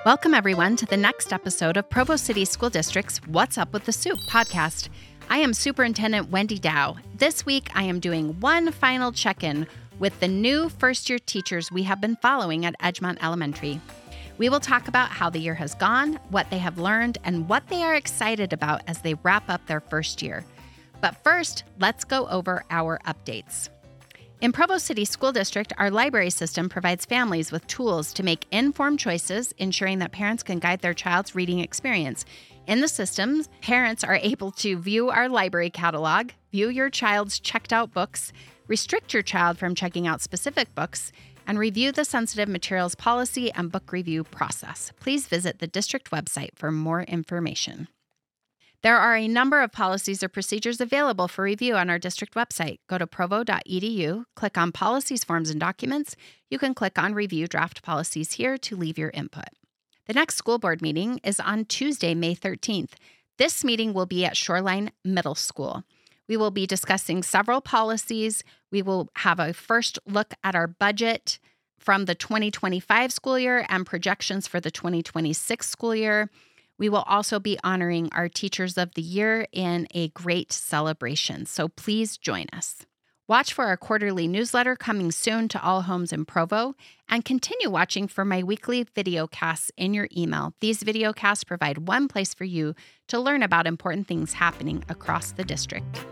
Welcome, everyone, to the next episode of Provo City School District's What's Up with the Soup podcast. I am Superintendent Wendy Dow. This week, I am doing one final check-in with the new first-year teachers we have been following at Edgemont Elementary. We will talk about how the year has gone, what they have learned, and what they are excited about as they wrap up their first year. But first, let's go over our updates. In Provo City School District, our library system provides families with tools to make informed choices, ensuring that parents can guide their child's reading experience. In the system, parents are able to view our library catalog, view your child's checked out books, restrict your child from checking out specific books, and review the sensitive materials policy and book review process. Please visit the district website for more information. There are a number of policies or procedures available for review on our district website. Go to provo.edu, click on Policies, Forms, and Documents. You can click on Review Draft Policies here to leave your input. The next school board meeting is on Tuesday, May 13th. This meeting will be at Shoreline Middle School. We will be discussing several policies. We will have a first look at our budget from the 2025 school year and projections for the 2026 school year. We will also be honoring our Teachers of the Year in a great celebration, so please join us. Watch for our quarterly newsletter coming soon to all homes in Provo, and continue watching for my weekly video casts in your email. These video casts provide one place for you to learn about important things happening across the district.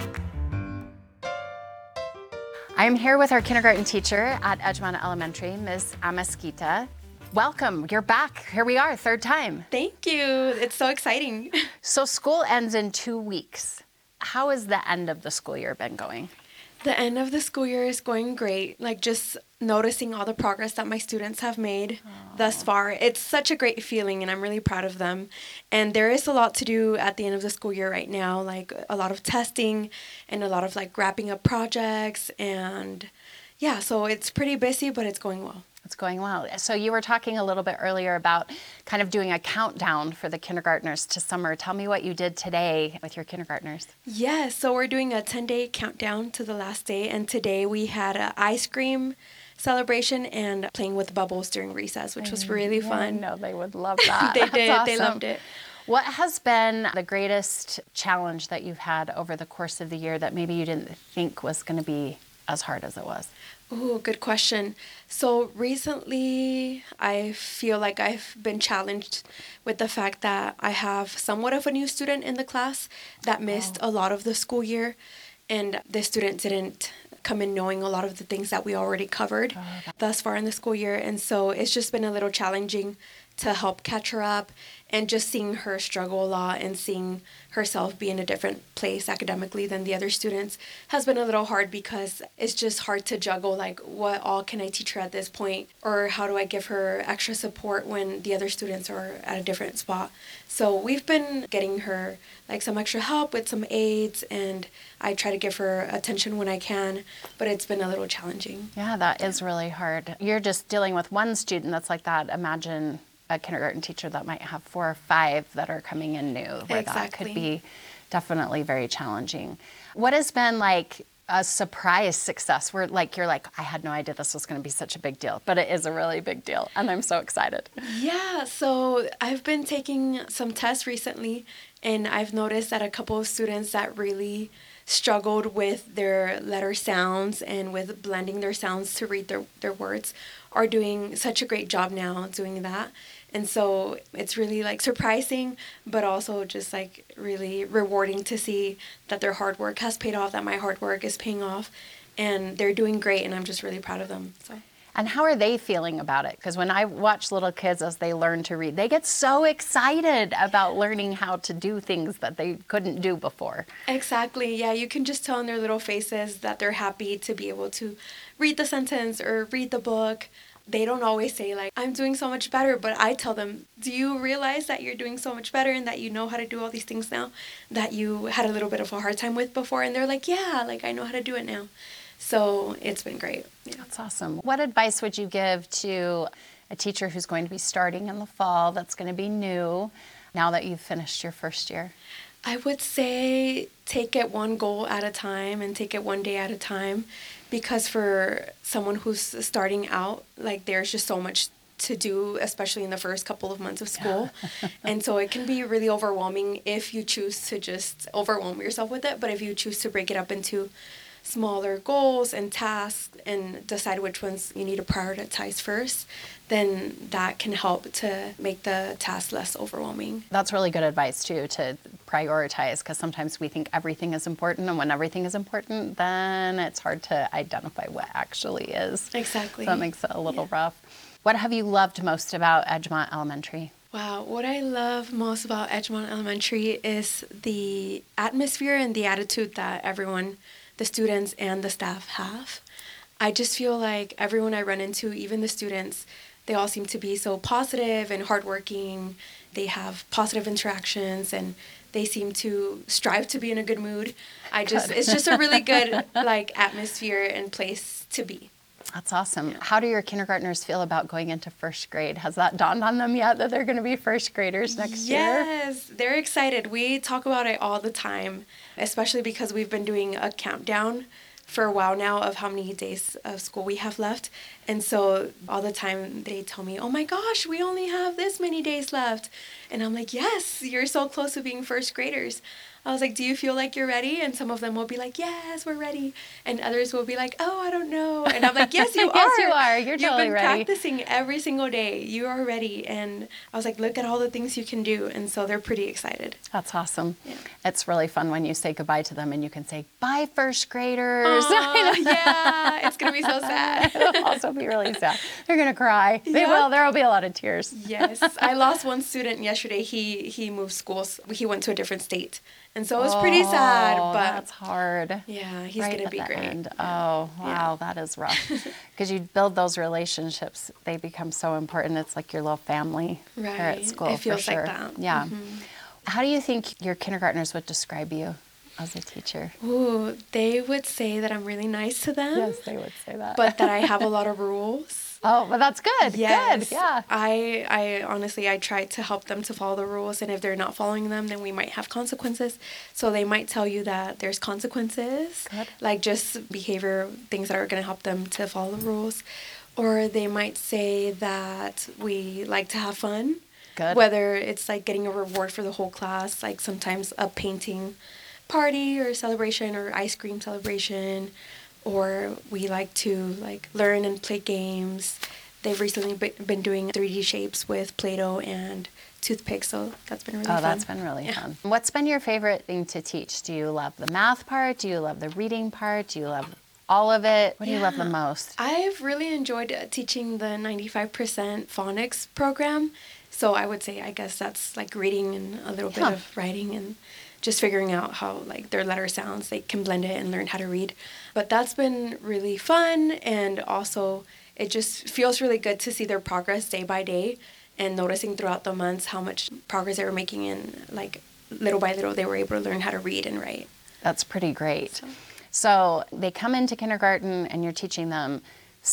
I am here with our kindergarten teacher at Edgemont Elementary, Ms. Amasquita. Welcome. You're back. Here we are, third time. Thank you. It's so exciting. So school ends in 2 weeks. How has the end of the school year been going? The end of the school year is going great. Just noticing all the progress that my students have made thus far. It's such a great feeling, and I'm really proud of them. And there is a lot to do at the end of the school year right now, a lot of testing and a lot of wrapping up projects. And yeah, so it's pretty busy, but it's going well. It's going well. So you were talking a little bit earlier about kind of doing a countdown for the kindergartners to summer. Tell me what you did today with your kindergartners. Yes, so we're doing a 10-day countdown to the last day, and today we had an ice cream celebration and playing with bubbles during recess, which was really fun. No, they would love that. They did. Awesome. They loved it. What has been the greatest challenge that you've had over the course of the year that maybe you didn't think was going to be as hard as it was? Ooh, good question. So recently, I feel like I've been challenged with the fact that I have somewhat of a new student in the class that missed a lot of the school year, and the student didn't come in knowing a lot of the things that we already covered thus far in the school year. And so it's just been a little challenging to help catch her up, and just seeing her struggle a lot and seeing herself be in a different place academically than the other students has been a little hard, because it's just hard to juggle what all can I teach her at this point, or how do I give her extra support when the other students are at a different spot. So we've been getting her some extra help with some aids, and I try to give her attention when I can, but it's been a little challenging. Yeah, that is really hard. You're just dealing with one student that's like that. Imagine a kindergarten teacher that might have 4 or 5 that are coming in new, where that could be definitely very challenging. What has been a surprise success where you're I had no idea this was going to be such a big deal, but it is a really big deal, and I'm so excited. Yeah, so I've been taking some tests recently, and I've noticed that a couple of students that really struggled with their letter sounds and with blending their sounds to read their words are doing such a great job now doing that. And so it's really surprising, but also just really rewarding to see that their hard work has paid off, that my hard work is paying off, and they're doing great, and I'm just really proud of them. So. And how are they feeling about it? Because when I watch little kids as they learn to read, they get so excited about learning how to do things that they couldn't do before. Exactly. Yeah, you can just tell in their little faces that they're happy to be able to read the sentence or read the book. They don't always say I'm doing so much better, but I tell them, do you realize that you're doing so much better and that you know how to do all these things now that you had a little bit of a hard time with before? And they're yeah, I know how to do it now. So it's been great. Yeah. That's awesome. What advice would you give to a teacher who's going to be starting in the fall, that's going to be new, now that you've finished your first year? I would say take it one goal at a time and take it one day at a time, because for someone who's starting out, there's just so much to do, especially in the first couple of months of school. And so it can be really overwhelming if you choose to just overwhelm yourself with it. But if you choose to break it up into smaller goals and tasks and decide which ones you need to prioritize first, then that can help to make the task less overwhelming. That's really good advice too, to prioritize, because sometimes we think everything is important, and when everything is important, then it's hard to identify what actually is. Exactly. So that makes it a little rough. What have you loved most about Edgemont Elementary? Wow, what I love most about Edgemont Elementary is the atmosphere and the attitude that everyone, the students and the staff, have. I just feel like everyone I run into, even the students, they all seem to be so positive and hardworking. They have positive interactions and they seem to strive to be in a good mood. It's just a really good atmosphere and place to be. That's awesome. How do your kindergartners feel about going into first grade? Has that dawned on them yet, that they're going to be first graders next year? Yes, they're excited. We talk about it all the time, especially because we've been doing a countdown for a while now of how many days of school we have left. And so all the time they tell me, oh my gosh, we only have this many days left. And I'm like, yes, you're so close to being first graders. I was like, do you feel like you're ready? And some of them will be like, yes, we're ready. And others will be like, oh, I don't know. And I'm like, yes, you are. Yes, you are. You're totally You've been ready. practicing every single day. You are ready. And I was like, look at all the things you can do. And so they're pretty excited. That's awesome. Yeah. It's really fun when you say goodbye to them and you can say, bye, first graders. Yeah, it's going to be so sad. It'll also be really sad. They're going to cry. They will. There will be a lot of tears. Yes. I lost one student yesterday. He moved schools. He went to a different state. And so it was pretty sad, but that's hard. Yeah, he's right going to be at the great. end. Oh, wow, that is rough. Because you build those relationships, they become so important. It's like your little family here at Right. school, It feels for sure. like that. Yeah. How do you think your kindergartners would describe you as a teacher? Ooh, they would say that I'm really nice to them. Yes, they would say that. But that I have a lot of rules. Oh, well, that's good. Yes. Good, yeah. I honestly, I try to help them to follow the rules, and if they're not following them, then we might have consequences. So they might tell you that there's consequences, Good. like just behavior, things that are going to help them to follow the rules. Or they might say that we like to have fun. Good. Whether it's like getting a reward for the whole class, like sometimes a painting party or celebration or ice cream celebration, or we like to learn and play games. They've recently been doing 3D shapes with Play-Doh and toothpicks, so that's been really fun. Oh, that's been really fun. What's been your favorite thing to teach? Do you love the math part? Do you love the reading part? Do you love all of it? What do you love the most? I've really enjoyed teaching the 95% phonics program. So I would say, I guess that's like reading and a little bit of writing and just figuring out how their letter sounds. They can blend it and learn how to read. But that's been really fun, and also it just feels really good to see their progress day by day and noticing throughout the months how much progress they were making, and little by little they were able to learn how to read and write. That's pretty great. So they come into kindergarten and you're teaching them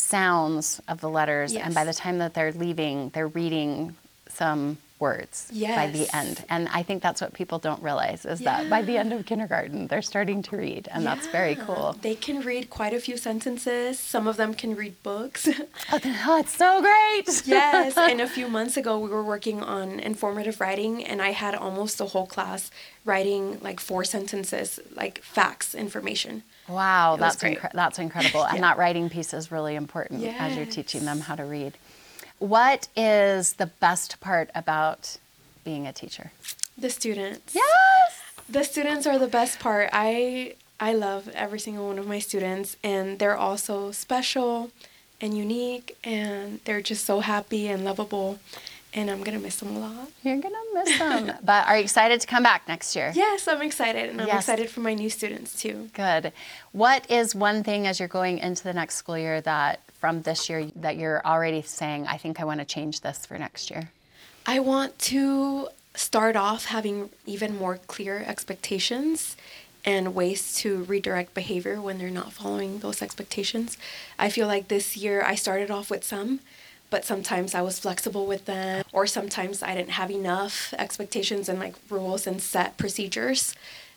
sounds of the letters, and by the time that they're leaving, they're reading some words by the end. And I think that's what people don't realize is that by the end of kindergarten, they're starting to read, and that's very cool. They can read quite a few sentences. Some of them can read books. Oh, it's so great. Yes, and a few months ago, we were working on informative writing, and I had almost the whole class writing 4 sentences, facts, information. Wow, that's incredible. And that writing piece is really important as you're Yes. teaching them how to read. What is the best part about being a teacher? The students. Yes! The students are the best part. I love every single one of my students, and they're all so special and unique, and they're just so happy and lovable, and I'm going to miss them a lot. You're going to miss them. But are you excited to come back next year? Yes, I'm excited, and I'm Yes. excited for my new students too. Good. What is one thing as you're going into the next school year that from this year that you're already saying, I think I want to change this for next year? I want to start off having even more clear expectations and ways to redirect behavior when they're not following those expectations. I feel like this year I started off with some, but sometimes I was flexible with them, or sometimes I didn't have enough expectations and rules and set procedures.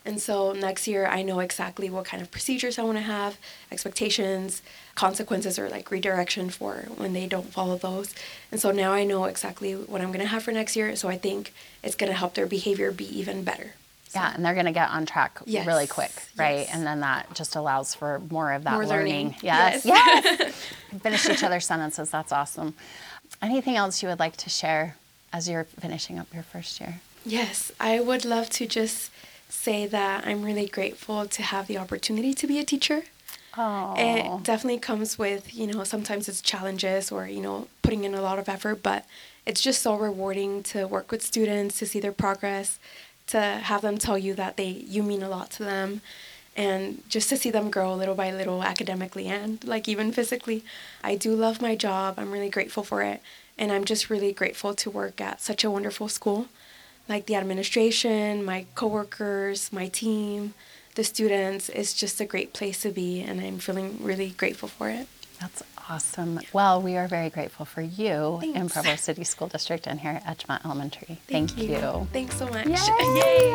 And so next year, I know exactly what kind of procedures I want to have, expectations, consequences, or like redirection for when they don't follow those. And so now I know exactly what I'm going to have for next year. So I think it's going to help their behavior be even better. So. Yeah, and they're going to get on track really quick, right? Yes. And then that just allows for more of that learning. Yes. Finish each other's sentences. That's awesome. Anything else you would like to share as you're finishing up your first year? Yes, I would love to just say that I'm really grateful to have the opportunity to be a teacher. Oh. It definitely comes with, sometimes it's challenges or, putting in a lot of effort, but it's just so rewarding to work with students, to see their progress, to have them tell you that you mean a lot to them, and just to see them grow little by little academically and like even physically. I do love my job. I'm really grateful for it, and I'm just really grateful to work at such a wonderful school. Like the administration, my coworkers, my team, the students, it's just a great place to be, and I'm feeling really grateful for it. That's awesome. Well, we are very grateful for you Thanks. in Provo City School District and here at Edgemont Elementary. Thank you. Thanks so much. Yay! Yay!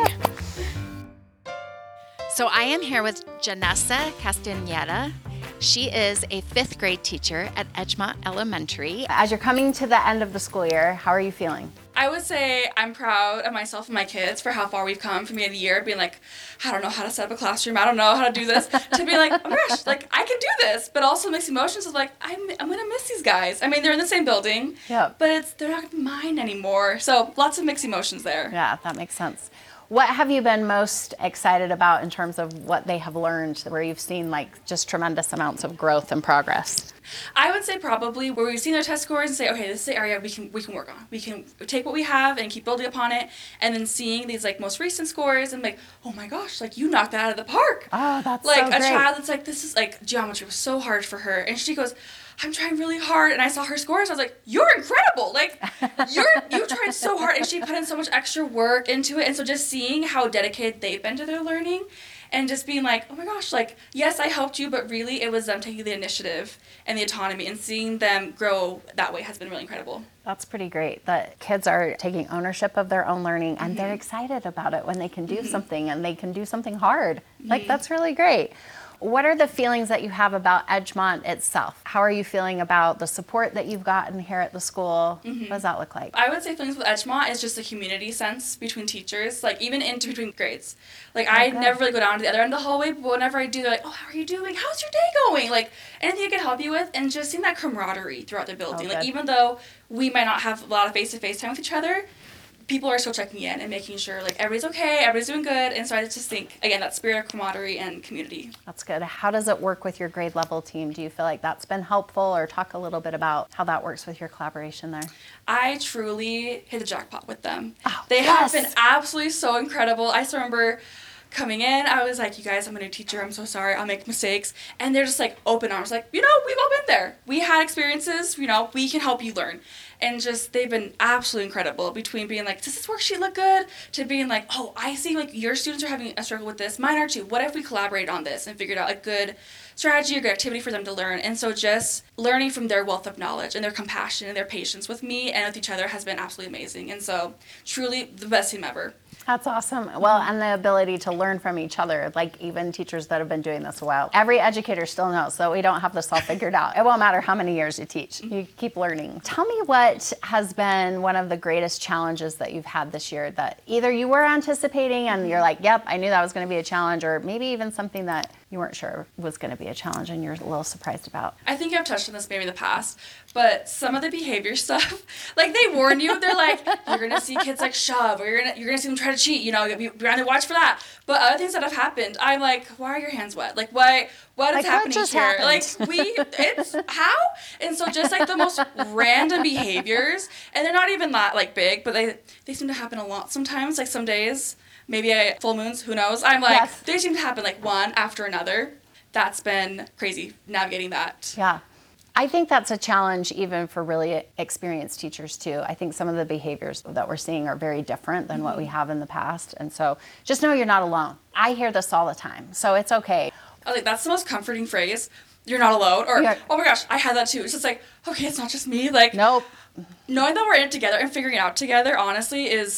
So I am here with Janessa Castaneda. She is a 5th grade teacher at Edgemont Elementary. As you're coming to the end of the school year, how are you feeling? I would say I'm proud of myself and my kids for how far we've come from the end of the year, being like, I don't know how to set up a classroom, I don't know how to do this, to be like, oh my gosh, like I can do this, but also mixed emotions of like, I'm gonna miss these guys. I mean, they're in the same building, but they're not gonna be mine anymore. So lots of mixed emotions there. Yeah, that makes sense. What have you been most excited about in terms of what they have learned, where you've seen like just tremendous amounts of growth and progress? I would say probably where we've seen their test scores and say, okay, this is the area we can work on. We can take what we have and keep building upon it, and then seeing these like most recent scores and like, oh my gosh, like you knocked that out of the park. Oh, that's like so great. A child that's like, this is like geometry was so hard for her, and she goes, I'm trying really hard, and I saw her scores. I was like, you're incredible. Like, you tried so hard, and she put in so much extra work into it. And so just seeing how dedicated they've been to their learning, and just being like, oh my gosh, like, yes, I helped you, but really it was them taking the initiative and the autonomy, and seeing them grow that way has been really incredible. That's pretty great that kids are taking ownership of their own learning, and they're excited about it when they can do something, and they can do something hard. Like, that's really great. What are the feelings that you have about Edgemont itself? How are you feeling about the support that you've gotten here at the school? What does that look like? I would say feelings with Edgemont is just a community sense between teachers, like even in between grades. Like I never really go down to the other end of the hallway, but whenever I do, they're like, oh, how are you doing? How's your day going? Like anything I can help you with, and just seeing that camaraderie throughout the building. Like even though we might not have a lot of face-to-face time with each other, people are still checking in and making sure like everybody's okay, everybody's doing good. And so I just think, again, that spirit of camaraderie and community. That's good. How does it work with your grade level team? Do you feel like that's been helpful, or talk a little bit about how that works with your collaboration there? I truly hit the jackpot with them. Oh, they have been absolutely so incredible. I still remember coming in, I was like, you guys, I'm a new teacher, I'm so sorry, I'll make mistakes. And they're just like open arms, like, we've all been there. We had experiences, we can help you learn. And just, they've been absolutely incredible, between being like, does this worksheet look good? To being like, oh, I see like your students are having a struggle with this, mine are too. What if we collaborate on this and figured out a good strategy or good activity for them to learn? And so just learning from their wealth of knowledge and their compassion and their patience with me and with each other has been absolutely amazing. And so truly the best team ever. That's awesome. Well, and the ability to learn from each other, like even teachers that have been doing this a while. Every educator still knows that we don't have this all figured out. It won't matter how many years you teach. You keep learning. Tell me what has been one of the greatest challenges that you've had this year that either you were anticipating and you're like, yep, I knew that was going to be a challenge, or maybe even something that you weren't sure was going to be a challenge and you're a little surprised about. I think I've touched on this maybe in the past, but some of the behavior stuff, like they warn you, they're like, you're going to see kids like shove, or you're going to see them try to cheat, be on the watch for that. But other things that have happened, I'm like, why are your hands wet? Like, what is happening here? Happened? Like, it's how? And so just like the most random behaviors, and they're not even that like big, but they seem to happen a lot sometimes, like some days. Maybe full moons, who knows? I'm like, They seem to happen like one after another. That's been crazy, navigating that. Yeah. I think that's a challenge even for really experienced teachers too. I think some of the behaviors that we're seeing are very different than what we have in the past. And so just know you're not alone. I hear this all the time, so it's okay. I think that's the most comforting phrase. You're not alone. Or, oh my gosh, I had that too. It's just like, okay, it's not just me. Like, nope. Knowing that we're in it together and figuring it out together, honestly, is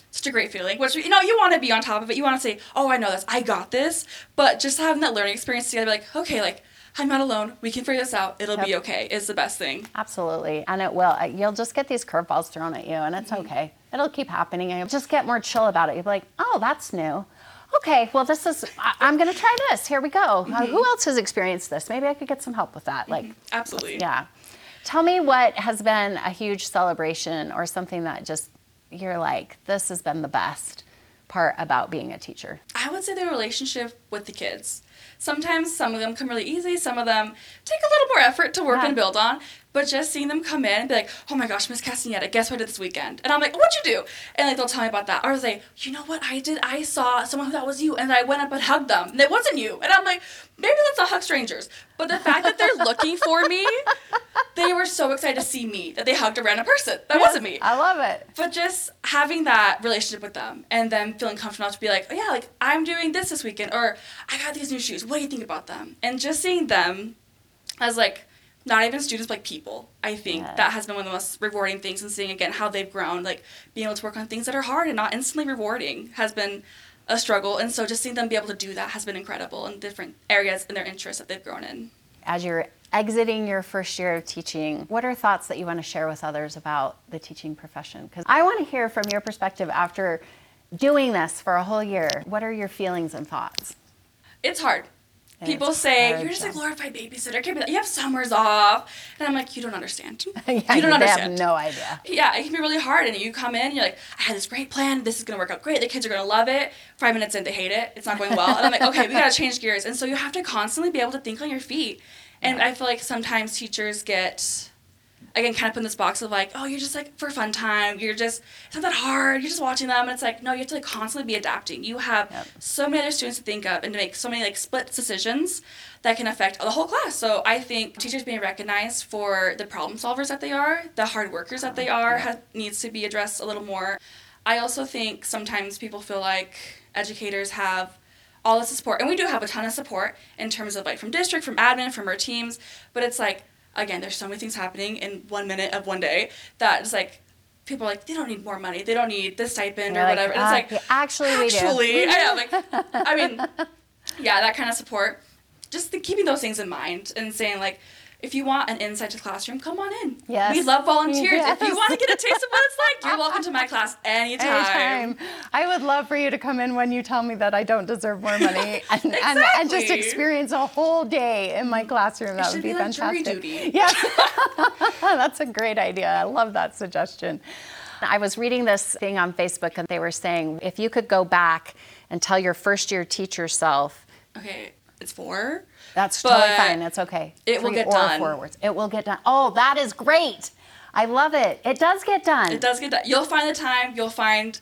such a great feeling, which, you want to be on top of it. You want to say, oh, I know this, I got this. But just having that learning experience together, like, okay, like, I'm not alone. We can figure this out. It'll be okay is the best thing. Absolutely. And it will. You'll just get these curveballs thrown at you, and it's okay. It'll keep happening. And you'll just get more chill about it. You'll be like, oh, that's new. Okay, well, I'm going to try this. Here we go. Who else has experienced this? Maybe I could get some help with that. Like, absolutely. Yeah. Tell me what has been a huge celebration or something that just, you're like, this has been the best part about being a teacher. I would say the relationship with the kids. Sometimes some of them come really easy. Some of them take a little more effort to work and build on. But just seeing them come in and be like, oh my gosh, Miss Castaneda, guess what I did this weekend? And I'm like, what'd you do? And like they'll tell me about that. Or say, you know what I did? I saw someone who thought was you, and I went up and hugged them, and it wasn't you. And I'm like, maybe let's not hug strangers. But the fact that they're looking for me, they were so excited to see me that they hugged a random person. That wasn't me. I love it. But just having that relationship with them and them feeling comfortable enough to be like, oh yeah, like I'm doing this weekend, or I got these new shoes. What do you think about them? And just seeing them as like, not even students, but like people, I think that has been one of the most rewarding things, and seeing again how they've grown, like being able to work on things that are hard and not instantly rewarding has been a struggle. And so just seeing them be able to do that has been incredible in different areas in their interests that they've grown in. As you're exiting your first year of teaching, what are thoughts that you want to share with others about the teaching profession? Because I want to hear from your perspective after doing this for a whole year. What are your feelings and thoughts? It's hard. People say, you're just a glorified babysitter. You have summers off. And I'm like, you don't understand. You don't understand. They have no idea. Yeah, it can be really hard. And you come in, and you're like, I had this great plan. This is going to work out great. The kids are going to love it. 5 minutes in, they hate it. It's not going well. And I'm like, okay, we got to change gears. And so you have to constantly be able to think on your feet. And I feel like sometimes teachers get, again, kind of put in this box of like, oh, you're just like for fun time. It's not that hard. You're just watching them. And it's like, no, you have to like constantly be adapting. You have so many other students to think of and to make so many like split decisions that can affect the whole class. So I think teachers being recognized for the problem solvers that they are, the hard workers that they are, needs to be addressed a little more. I also think sometimes people feel like educators have all this support, and we do have a ton of support in terms of like from district, from admin, from our teams, but it's like, again, there's so many things happening in 1 minute of one day that it's like, people are like, they don't need more money, they don't need this stipend or whatever. And it's like, actually, we do. I know, like, I mean, yeah, that kind of support. Just keeping those things in mind and saying like, if you want an insight to the classroom, come on in. Yes. We love volunteers. Yes. If you want to get a taste of what it's like, you're welcome to my class anytime. I would love for you to come in when you tell me that I don't deserve more money and just experience a whole day in my classroom. That would be fantastic. Jury duty. Yeah. That's a great idea. I love that suggestion. I was reading this thing on Facebook, and they were saying, if you could go back and tell your first year teacher self. Okay, it's 4. That's totally fine. It's okay. It will get done. 4 words. It will get done. Oh, that is great. I love it. It does get done. It does get done. You'll find the time. You'll find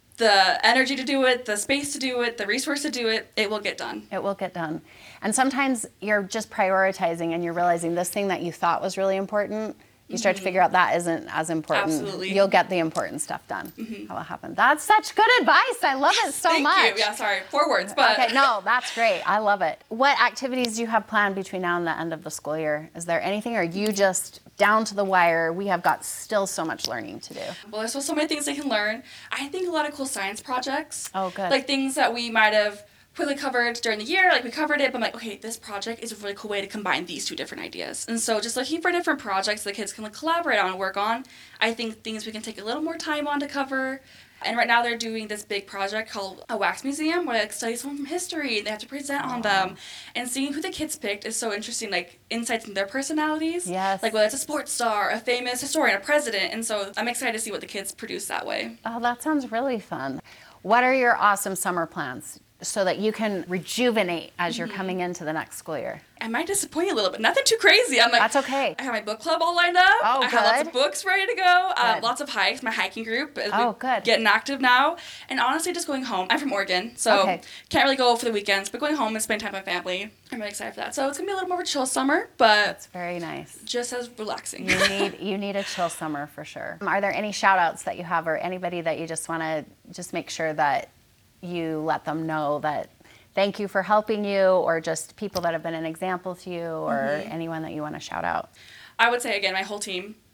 the energy to do it, the space to do it, the resource to do it. It will get done. It will get done. And sometimes you're just prioritizing, and you're realizing this thing that you thought was really important, you start to figure out that isn't as important. Absolutely. You'll get the important stuff done. That will happen. That's such good advice. I love it so much. Thank you. Yeah, sorry. 4 words, but. Okay, no, that's great. I love it. What activities do you have planned between now and the end of the school year? Is there anything, or are you just down to the wire? We have got still so much learning to do. Well, there's still so many things they can learn. I think a lot of cool science projects. Oh, good. Like things that we might have quickly covered during the year, like we covered it, but I'm like, okay, this project is a really cool way to combine these 2 different ideas. And so just looking for different projects the kids can like collaborate on and work on. I think things we can take a little more time on to cover. And right now they're doing this big project called a wax museum, where they like study someone from history and they have to present on them. And seeing who the kids picked is so interesting, like insights into their personalities. Yes. Like whether it's a sports star, a famous historian, a president. And so I'm excited to see what the kids produce that way. Oh, that sounds really fun. What are your awesome summer plans so that you can rejuvenate as you're coming into the next school year? I might disappoint you a little bit. Nothing too crazy. I'm like, that's okay. I have my book club all lined up. Oh, I have lots of books ready to go. Lots of hikes. My hiking group is getting active now. And honestly, just going home. I'm from Oregon, so can't really go for the weekends, but going home and spending time with my family. I'm really excited for that. So it's going to be a little more of a chill summer, but that's very nice. Just as relaxing. You need a chill summer for sure. Are there any shout outs that you have, or anybody that you just want to just make sure that you let them know that thank you for helping you, or just people that have been an example to you, or anyone that you want to shout out? I would say, again, my whole team.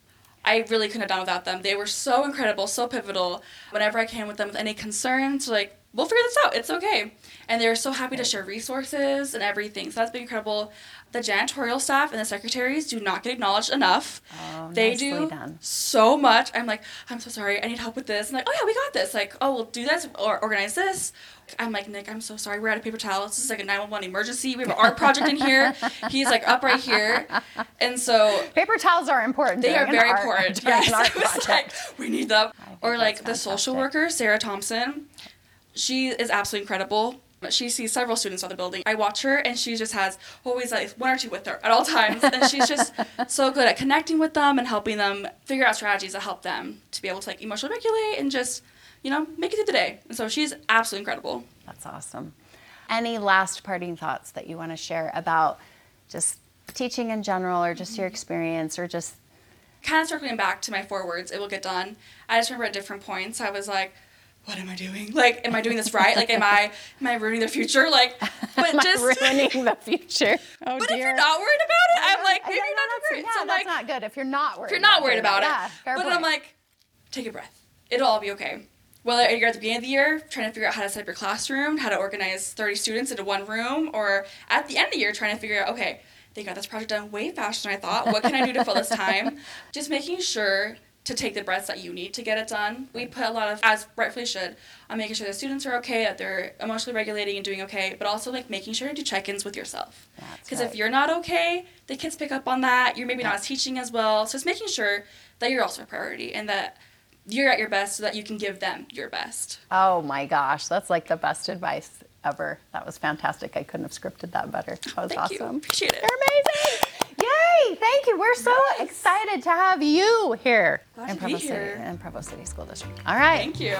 I really couldn't have done without them. They were so incredible, so pivotal. Whenever I came with them with any concerns, like, we'll figure this out. It's okay. And they were so happy to share resources and everything. So that's been incredible. The janitorial staff and the secretaries do not get acknowledged enough. Oh, they nicely do done. so much. I'm like, I'm so sorry. I need help with this. I'm like, oh, yeah, we got this. Like, oh, we'll do this or organize this. I'm like, Nick, I'm so sorry. We're out of paper towels. This is like a 911 emergency. We have an art project in here. He's like up right here. And so Paper towels are important. they are very important. Yes. An art I was project. like, we need them. Or like the that's social fantastic. worker, Sarah Thompson. She is absolutely incredible. She sees several students on the building. I watch her, and she just has always like one or two with her at all times. And she's just so good at connecting with them and helping them figure out strategies that help them to be able to like emotionally regulate and just, make it through the day. And so she's absolutely incredible. That's awesome. Any last parting thoughts that you want to share about just teaching in general, or just your experience, or just... Kind of circling back to my 4 words, it will get done. I just remember at different points, I was like, what am I doing? Like, am I doing this right? Like, am I ruining their future? Like, but Am I just ruining the future? Oh, But dear. if you're not worried about it, I'm like, maybe Yeah, you're not that's- doing great. Yeah, So that's like, not good. If you're not worried. if you're not worried about it. Yeah, fair But point. I'm like, take a breath. It'll all be okay. Whether you're at the beginning of the year trying to figure out how to set up your classroom, how to organize 30 students into one room, or at the end of the year trying to figure out, okay, they got this project done way faster than I thought. What can I do to fill this time? Just making sure to take the breaths that you need to get it done. We put a lot of, as rightfully should, on making sure the students are okay, that they're emotionally regulating and doing okay, but also like making sure to do check-ins with yourself. Because if you're not okay, the kids pick up on that. You're maybe not teaching as well. So it's making sure that you're also a priority and that you're at your best so that you can give them your best. Oh my gosh, that's like the best advice ever. That was fantastic. I couldn't have scripted that better. That was Thank you. awesome. Appreciate it. You're amazing. Yay! Thank you. We're so excited to have you here Glad in to be Provo City, here. in Provo City School District. All right. Thank you.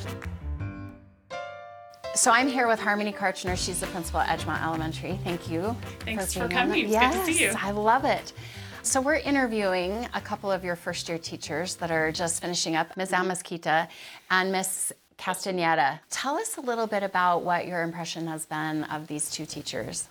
So I'm here with Harmony Karchner. She's the principal at Edgemont Elementary. Thank you. Thanks for being on. coming. It's Yes, good to see you. I love it. So we're interviewing a couple of your first year teachers that are just finishing up, Ms. Amaskita and Ms. Castaneda. Tell us a little bit about what your impression has been of these two teachers.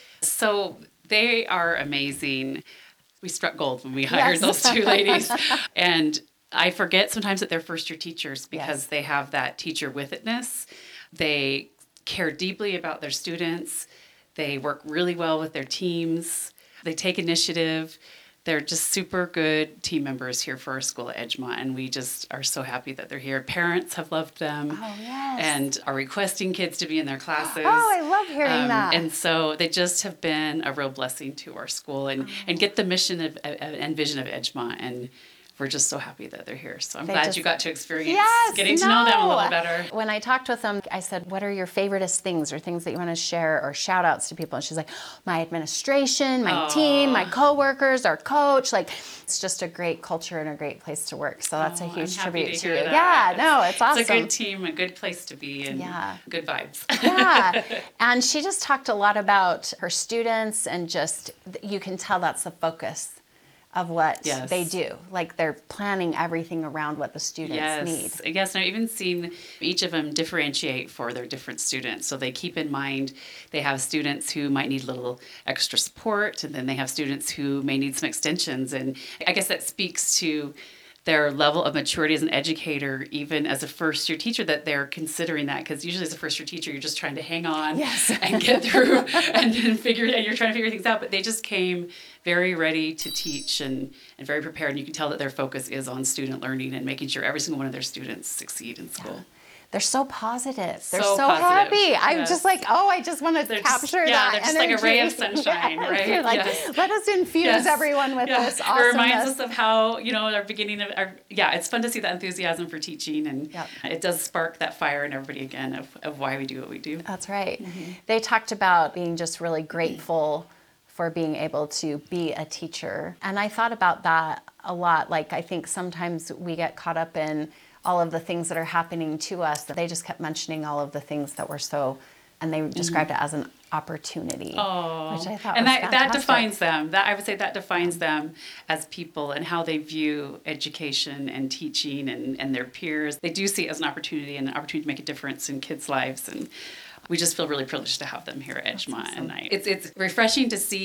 So they are amazing. We struck gold when we hired Yes. those two ladies. And I forget sometimes that they're first year teachers because Yes. they have that teacher with itness. They care deeply about their students. They work really well with their teams. They take initiative. They're just super good team members here for our school at Edgemont, and we just are so happy that they're here. Parents have loved them Oh, yes. and are requesting kids to be in their classes. Oh, I love hearing that. And so they just have been a real blessing to our school and get the mission and vision of Edgemont. And we're just so happy that they're here. So I'm They glad just- you got to experience Yes, getting to know them a little no. better. When I talked with them, I said, what are your favoriteest things or things that you want to share or shout outs to people? And she's like, my administration, my team, my coworkers, our coach. Like, it's just a great culture and a great place to work. So that's a I'm huge happy tribute to hear you. that. Yeah, no, it's awesome. It's a good team, a good place to be, and Yeah. good vibes. Yeah. And she just talked a lot about her students, and just, you can tell that's the focus of what Yes. they do. Like, they're planning everything around what the students need. Yes, and I've even seen each of them differentiate for their different students. So they keep in mind they have students who might need a little extra support, and then they have students who may need some extensions. And I guess that speaks to their level of maturity as an educator, even as a first year teacher, that they're considering that. Because usually as a first year teacher, you're just trying to hang on Yes. and get through and then you're trying to figure things out. But they just came very ready to teach and very prepared. And you can tell that their focus is on student learning and making sure every single one of their students succeed in school. They're so positive. They're So so positive. happy. I'm Yes. just like, oh, I just want to They're capture just, that they're just like a ray of energy. sunshine, Yes. right? You're like, Yes. let us infuse Yes. everyone with Yeah. this It awesomeness. reminds us of how, our beginning of our, it's fun to see that enthusiasm for teaching, and Yep. it does spark that fire in everybody again of why we do what we do. That's right. They talked about being just really grateful for being able to be a teacher. And I thought about that a lot. Like, I think sometimes we get caught up in all of the things that are happening to us. They just kept mentioning all of the things that were so, and they described it as an opportunity, which I thought And was that fantastic. defines them. That I would say that defines them as people and how they view education and teaching and their peers. They do see it as an opportunity and an opportunity to make a difference in kids' lives, and we just feel really privileged to have them here at Edgemont. And it's refreshing to see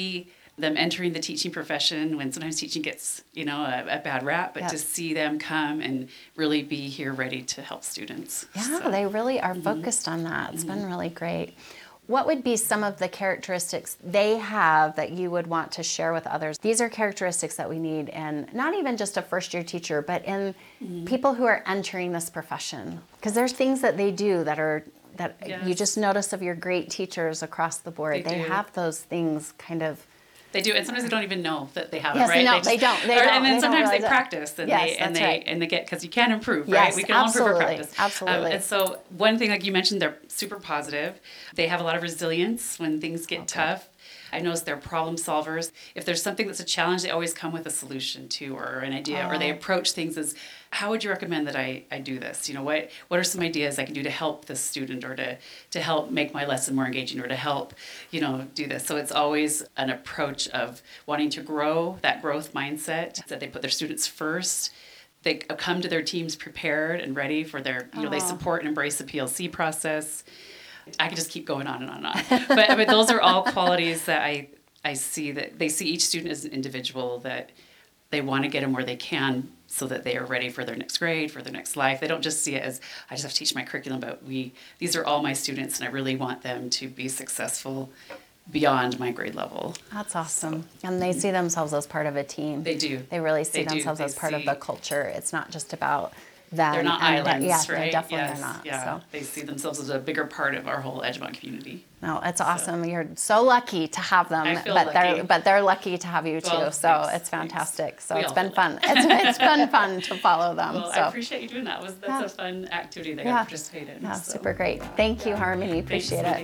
them entering the teaching profession when sometimes teaching gets, a bad rap, but to see them come and really be here ready to help students. Yeah, they really are focused on that. It's been really great. What would be some of the characteristics they have that you would want to share with others? These are characteristics that we need in not even just a first-year teacher, but in people who are entering this profession. Because there's things that they do that you just notice of your great teachers across the board. They have those things kind of. They do, and sometimes they don't even know that they have Yes, it, right? No, they don't. And then sometimes they realize practice, and they get, because you can improve, yes, right? We can all improve our practice. Absolutely. And so one thing, like you mentioned, they're super positive. They have a lot of resilience when things get tough. I noticed they're problem solvers. If there's something that's a challenge, they always come with a solution to, or an idea, or they approach things as, how would you recommend that I do this? What are some ideas I can do to help this student, or to help make my lesson more engaging, or to help, do this? So it's always an approach of wanting to grow, that growth mindset, that they put their students first. They come to their teams prepared and ready for their, they support and embrace the PLC process. I could just keep going on and on and on. But those are all qualities that I see, that they see each student as an individual, that they want to get them where they can so that they are ready for their next grade, for their next life. They don't just see it as, I just have to teach my curriculum, but these are all my students, and I really want them to be successful beyond my grade level. That's awesome. And they see themselves as part of a team. They do. They really see themselves as part of the culture. It's not just about them. They're not islands, right? They definitely are not. Yeah, So. they see themselves as a bigger part of our whole Edgemont community. No, it's awesome. You're so lucky to have them, I feel lucky. they're lucky to have you too. Well, so thanks, it's fantastic. So We it's all been feel fun. It's been fun to follow them. Well, so. I appreciate you doing that. That's a fun activity that I got to participate in. Yeah, so. super great. Thank you, Harmony. Appreciate it.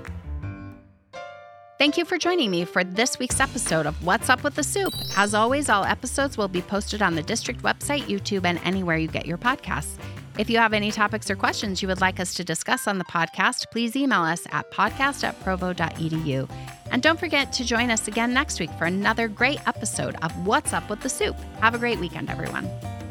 Thank you for joining me for this week's episode of What's Up with the Soup. As always, all episodes will be posted on the district website, YouTube, and anywhere you get your podcasts. If you have any topics or questions you would like us to discuss on the podcast, please email us at podcast@provo.edu. And don't forget to join us again next week for another great episode of What's Up with the Soup. Have a great weekend, everyone.